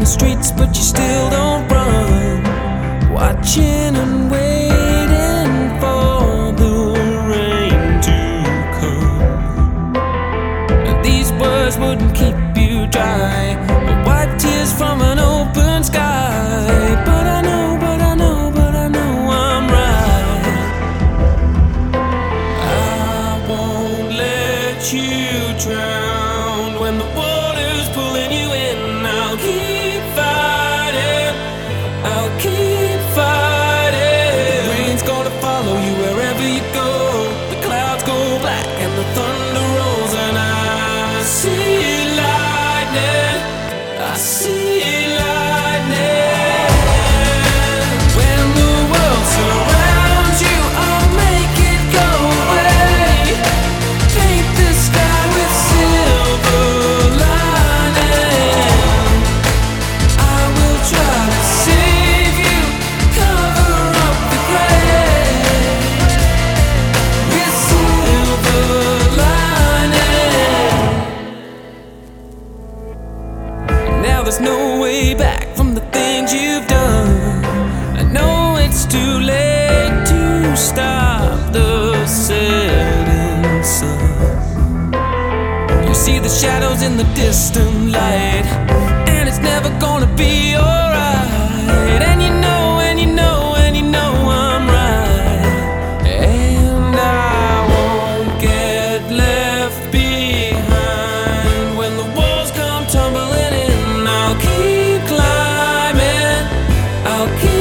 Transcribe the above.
streets, but you still don't run. Watching and waiting for the rain to come. And these words wouldn't keep you dry, or wipe tears from an open sky. But I know I'm right. I won't let you drown when the water's pulling you in. I'll keep fighting, I'll keep fighting. The rain's gonna follow you wherever you go. The clouds go black and the thunder rolls, and I see lightning, I see lightning. When the world surrounds you, I'll make it go away. Paint the sky with silver lining. I will try to save you, cover up the gray with silver lining. Now there's no way back from the things you've done. I know it's too late to stop the setting sun. You see the shadows in the distant light, and it's never gonna be alright. And you know I'm right. And I won't get left behind when the walls come tumbling in. I'll keep climbing, I'll keep